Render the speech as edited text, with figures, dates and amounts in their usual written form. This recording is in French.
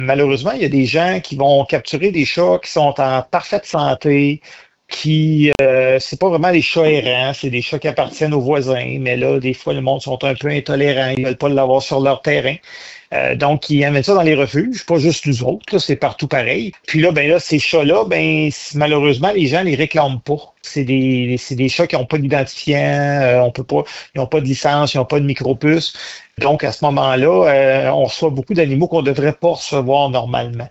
Malheureusement, il y a des gens qui vont capturer des chats qui sont en parfaite santé, qui c'est pas vraiment des chats errants, c'est des chats qui appartiennent aux voisins, mais là, des fois, le monde sont un peu intolérants, ils veulent pas l'avoir sur leur terrain. Donc, ils amènent ça dans les refuges, pas juste nous autres, là, c'est partout pareil. Puis là, ben là, ces chats-là, ben malheureusement, les gens les réclament pas. C'est des chats qui n'ont pas d'identifiant, on peut pas, ils n'ont pas de licence, ils n'ont pas de micropuce. Donc, à ce moment-là, on reçoit beaucoup d'animaux qu'on ne devrait pas recevoir normalement.